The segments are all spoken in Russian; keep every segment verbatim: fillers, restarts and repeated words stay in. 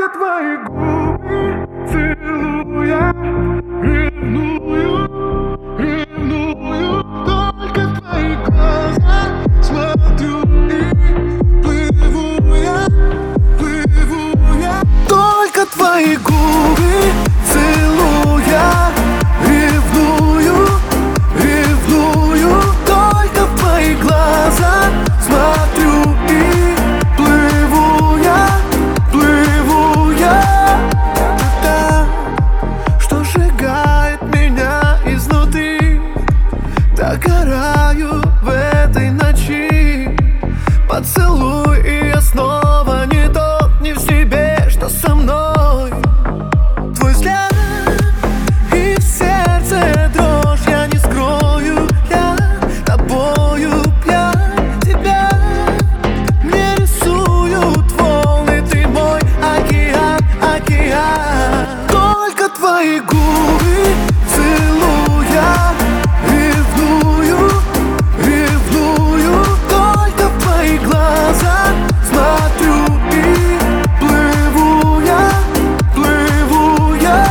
Только твои губы целуя, ревную, ревную. Только твои глаза смотрю и плыву я, плыву я. Только твои губы целуя, ревную, ревную. Только в твои глаза смотрю и плыву я, плыву я. Это, что сжигает меня изнутри. Догораю в этой ночи. Поцелуй, и я снова не тот, не в себе, что со мной. Твой взгляд и в сердце дрожь, я не скрою. Я тобою пьян, тебя мне рисуют волны. Ты мой океан, океан. Только твои губы целуя, ревную, ревную. Только в твои глаза смотрю и плыву я, плыву я.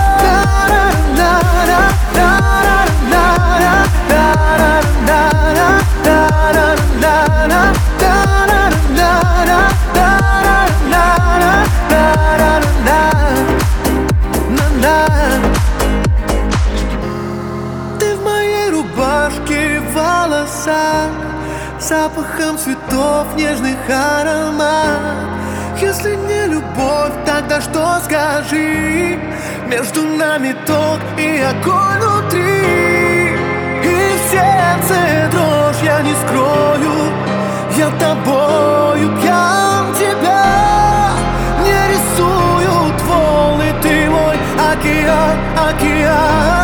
Ты в моей рубашке, в волосах, запахом цветов нежных аромат. Если не любовь, тогда что, скажи? Между нами ток и огонь внутри. И в сердце дрожь, я не скрою. Я тобою пьян, тебя мне рисуют волны. Ты мой океан, океан.